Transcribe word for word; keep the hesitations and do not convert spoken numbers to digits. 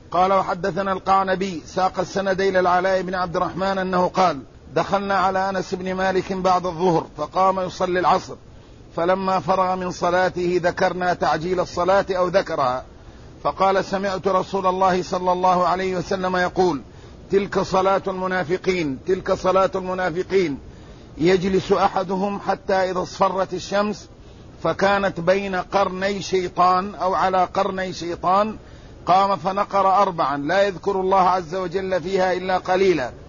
قال وحدثنا القعنبي ساق السند إلى العلاء بن عبد الرحمن أنه قال دخلنا على أنس بن مالك بعد الظهر فقام يصلي العصر، فلما فرغ من صلاته ذكرنا تعجيل الصلاة أو ذكرها، فقال سمعت رسول الله صلى الله عليه وسلم يقول تلك صلاة المنافقين تلك صلاة المنافقين يجلس أحدهم حتى إذا اصفرت الشمس فكانت بين قرني شيطان أو على قرني شيطان قام فنقر أربعا لا يذكر الله عز وجل فيها إلا قليلا